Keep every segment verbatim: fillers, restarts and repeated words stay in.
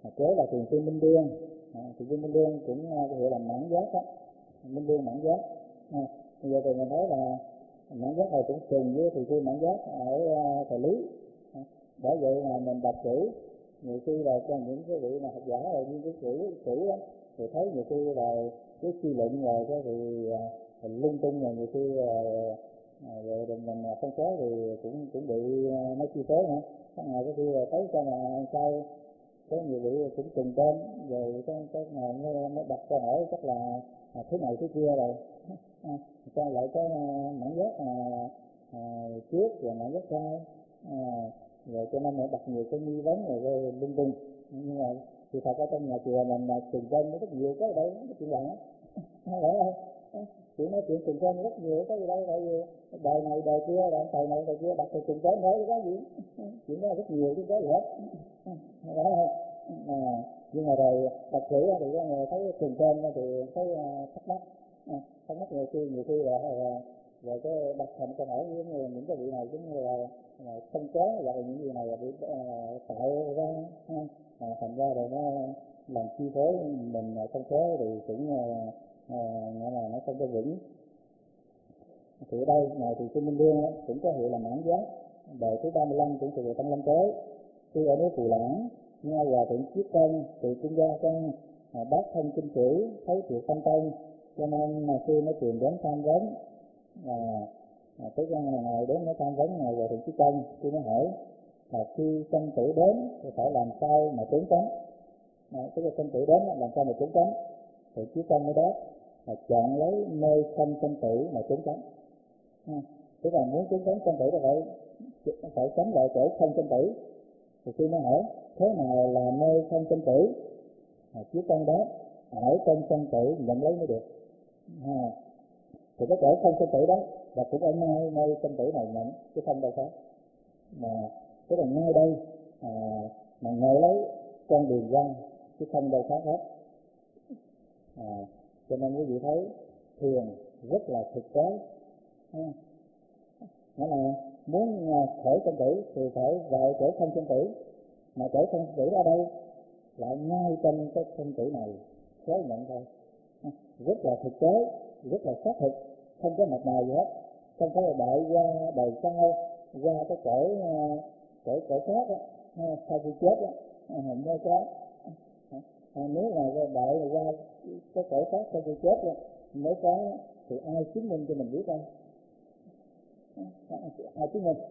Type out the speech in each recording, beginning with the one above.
kế là Thiền sư Minh Đương. À, Thiền sư Minh Đương cũng uh, hiệu là Mãn Giác đó, Minh Đương Mãn Giác. À, bây giờ thì mình nói là Mãn Giác này cũng trùng với Thiền sư Mãn Giác ở uh, thời Lý. À, bởi vậy mà mình đọc sử nhiều khi là cho những cái vị mà học giả rồi những cái sử sử đó thì thấy nhiều khi là cái suy luận rồi cái thì uh, lung tung, rồi nhiều khi uh, À, rồi mình, mình không có thì cũng cũng bị uh, mấy chi phối nữa. Các ngày có khi là thấy cho là sao có nhiều vị cũng trùng tên, rồi cái cái ngày mới, mới đặt câu hỏi chắc là à, thứ này thứ kia rồi à, cho lại có uh, Mãn Giác à, à, trước và Mãn Giác sau à, rồi cho nên là đặt nhiều cái nghi vấn rồi, rồi lung tung. Nhưng mà thì thật ra trong nhà chùa mình là trùng tên nó rất nhiều cái ở đây, nó chuyện lạ không phải không? Chuyện nói chuyện trùng tên rất nhiều cái gì đâu, tại vì đời này đời kia, đời thời này đời kia đặt từ trùng tên thôi, có gì chuyện đó rất nhiều chứ có gì hết, phải không? À, nhưng mà rồi đọc sử thì có người thấy trùng tên thì thấy uh, thắc mắc, à, thắc mắc nhiều khi nhiều khi là rồi cái đặt thành câu hỏi với người, những cái vị này giống như là, là không có, hoặc là những gì này là bị uh, tạo ra, à, thành ra rồi nó làm chi phối mình không có thì cũng uh, À, nghĩa là nó không có vững. Thì ở đây ngài Thiền sư Minh Đương cũng có hiệu là Mãn Giác, đời thứ ba mươi lăm cũng thuộc về Tăng Lâm Tế. Khi ở núi Phù Lãng, nghe Hòa Thượng Chiết Công từ Trung Gia Căn à, bác thông kinh sử thấy tuyệt tâm tông, cho nên mà khi nó tìm đến tham vấn, à, à, tới ngày ngày đến nó tham vấn ngài Hòa Thượng Chiết Công, khi nó hỏi là khi sanh tử đến thì phải làm sao mà trốn tránh, à, tức là sanh tử đến làm sao mà trốn tránh. Thì Chiết Công mới đáp là chọn lấy nơi không sanh tử mà trốn tránh. À, tức là muốn trốn tránh sanh tử là phải phải tránh lại chỗ không sanh tử. Thì khi nó hỏi thế nào là nơi không sanh tử, à, Chiết Công đáp ở trong sanh tử nhận lấy mới được. À, thì cái chỗ không sanh tử đó là cũng ở ngay nơi sanh tử này nhận, chứ không đâu khác. Mà tức là ngay đây à, mà ngồi lấy con đường ra, chứ không đâu khác hết. À, cho nên quý vị thấy thiền rất là thực tế. À, nghĩa là muốn khởi sanh tử thì phải vào chỗ không sanh tử, mà chỗ không sanh tử ở đây lại ngay trong cái sanh tử này khởi nhận thôi. À, rất là thực tế, rất là xác thực, không có mập mờ gì hết, không phải là đợi qua đời sau, qua cái cõi cõi cõi khác á, sau khi chết á mới có. À, nếu mà đợi là qua cái cõi khác sau khi chết rồi mới có thì ai chứng minh cho mình biết đâu? À, ai chứng minh?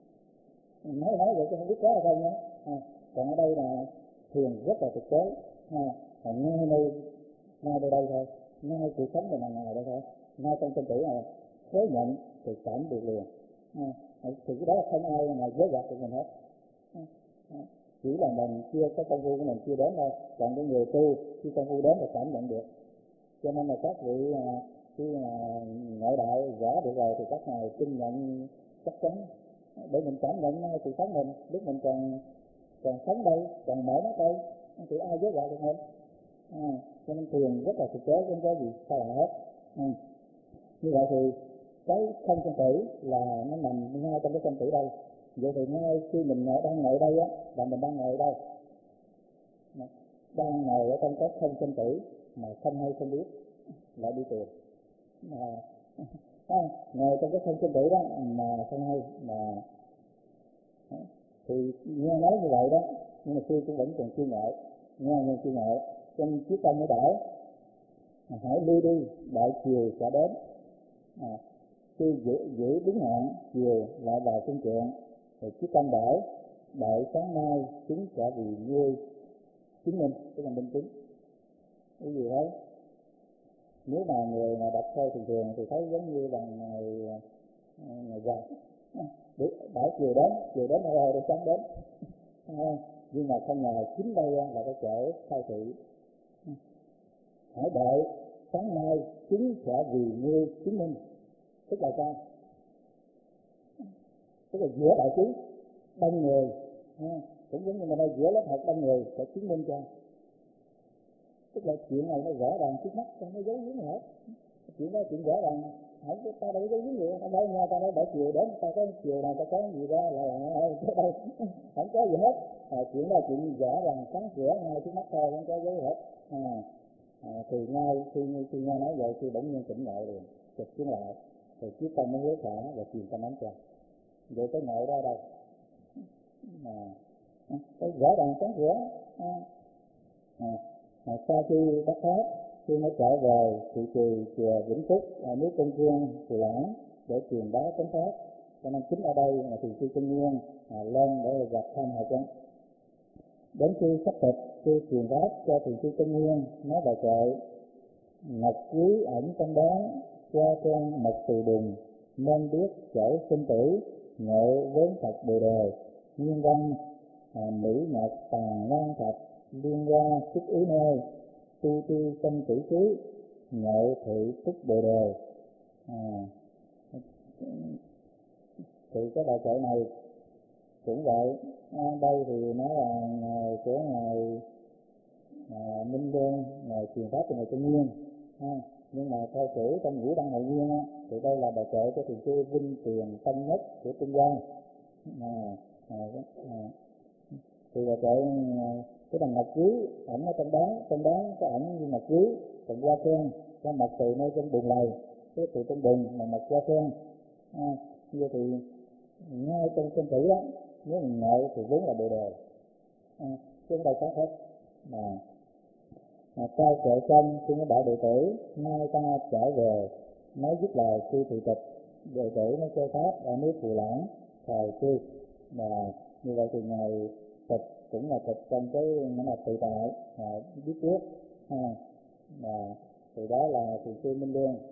Nói nói vậy chứ không biết có hay không nhé. À, còn ở đây là thiền rất là thực tế, à, là ngay nơi ngay nơi đây thôi, ngay cuộc sống mình hàng ngày đây thôi, ngay trong chân tử này khối nhận thì cảm được liền. À, thì cái đó không ai mà dối gạt được mình hết. À, à, chỉ là mình chưa có công phu của mình chưa đến thôi, còn cái người tu khi công phu đến thì cảm nhận được. Cho nên là các vị à, khi mà nội đạo rõ được rồi thì các ngài tin nhận chắc chắn để mình cảm nhận cuộc sống mình lúc mình còn còn sống đây, còn mở mắt đây thì ai dối gạt được mình. À, cho nên thiền rất là thực tế, không có gì xa lạ hết. À, như vậy thì cái không sanh tử là nó nằm ngay trong cái sanh tử đây. Vậy thì ngay khi mình ngồi, đang ngồi đây á, là mình đang ngồi đâu? Đang ngồi ở trong cái không sanh tử mà không hay không biết, lại đi tiền. À, à, ngồi trong cái không sanh tử đó mà không hay mà thì nghe nói như vậy đó, nhưng mà khi cũng vẫn còn chưa ngộ, nghe nhưng chưa ngộ, cho nên Chiết Công mới bảo hãy lui đi, đợi chiều sẽ đến. À, khi giữ, giữ đúng hạn chiều lại vào phương chuyện thì Chiết Công bảo đợi sáng mai chúng sẽ vì ngươi chứng minh, tức là minh chứng. Cái gì đấy? Nếu mà người mà đọc theo thường thường thì thấy giống như bằng ngày ngày vàng, đợi chiều đến, chiều đến rồi để sáng đến. À, nhưng mà không ngờ chính đây là cái chỗ khai thị. Hãy đợi sáng mai chúng sẽ vì ngươi chứng minh, tức là sao? Tức là giữa đại chúng đông người, à, cũng giống như là đây giữa lớp học đông người sẽ chứng minh cho. Tức là chuyện này nó rõ ràng trước mắt, không có giấu giếm gì hết. Chuyện đó chuyện rõ ràng, Không, ta đâu có giấy gì, ta đâu nghe ta nói bảy chiều đến, ta có chiều nào ta có gì ra là là cái đây không có gì hết. À, chuyện đó chuyện rõ ràng sáng sủa ngay trước mắt thôi, không có giấy hết. À, à, thì ngay khi khi nghe nói vậy thì bỗng nhiên tỉnh ngộ liền, chụp xuống lại, thì chiếc tâm mới lấy thả và chìm trong ánh trăng. Vậy cái ngộ đó đâu? À, cái rõ ràng sáng sủa. À, à, à, sau khi đắc pháp, khi mới trở về thị trì chùa Vĩnh Phúc ở núi Côn Dương, Phù Lãng để truyền bá chánh pháp. Cho nên chính ở đây là thiền sư Chân Nguyên à, lên để gặp thăm Hà Chân. Đến khi sắp tịch, khi truyền pháp cho thiền sư Chân Nguyên nói bài kệ: ngọc quý ẩn trong đó, qua trang mật từ đùng, nên biết chỗ sinh tử, ngộ vốn thật bồ đề. Nguyên văn: à, mỹ ngọc tàn ngang thạch, liên qua sức ý nơi, tu tu tâm tử xứ, ngộ thị tức bồ đề. À, thì cái bài kệ này cũng vậy. À, đây thì nó là ngày của ngài à, Minh Đương, ngài truyền pháp cho ngài Chân Nguyên. À, nhưng mà theo chủ trong Ngũ Đăng Hội Nguyên á, thì đây là bài kệ của thiền sư Vinh Tiền Tân Nhất của Trung Hoa. À, à, à, thì bài kệ cái bằng ngọc quý ẩn ở trong đó, trong đó có ẩn như ngọc quý, còn hoa sen có mật từ nơi trong bùn lầy, cái từ trong bùn là mật hoa sen. À, như thì ngay trong sinh tử đó, nếu mình ngộ thì vốn là bồ đề. À, chứ không đâu khác hết. À, à, sau kệ xong khi nó bảo đệ tử nay ta trở về, nói dứt lời sư thị tịch, đệ tử nó chơi pháp ở nước Phù Lãng thời sư. Và như vậy thì ngài tịch cũng là tịch trong cái nó là tự tại à, biết trước. À, à, thì đó là thiền sư Minh Đương.